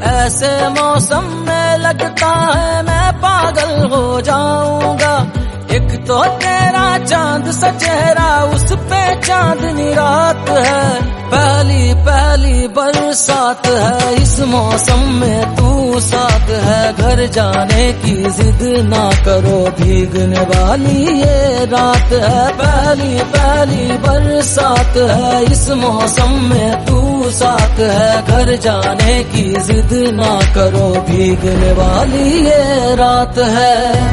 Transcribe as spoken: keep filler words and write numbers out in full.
ऐसे मौसम में लगता है मैं पागल हो जाऊंगा। एक तो तेरा चांद सा चेहरा, उस पे चांदनी रात है। पहली पहली बरसात है, इस मौसम में तू साथ है। घर जाने की जिद ना करो, भीगने वाली ये रात है। पहली पहली बरसात है, इस मौसम में तू साथ है। घर जाने की जिद ना करो, भीगने वाली ये रात है।